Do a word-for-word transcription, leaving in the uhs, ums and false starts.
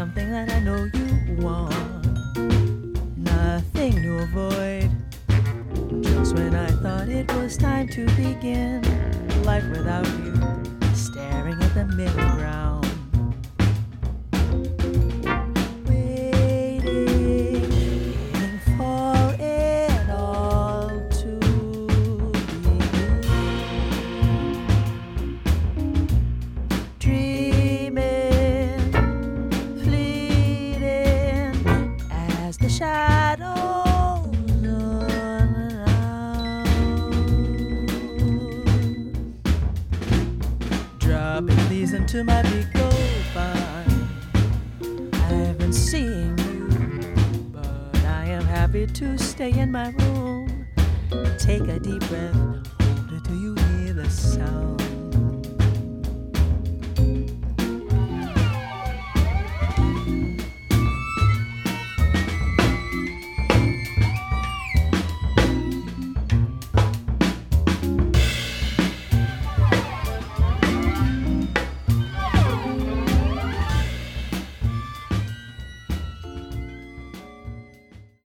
something that I know you want. Nothing to avoid. Just when I thought it was time to begin life without you, staring at the middle ground. Waiting, waiting for it all to begin. Dreaming, fleeting as the shadows dropping these into my big gold fine. I've been seeing you, but I am happy to stay in my room. Take a deep breath, hold it till you hear the sound.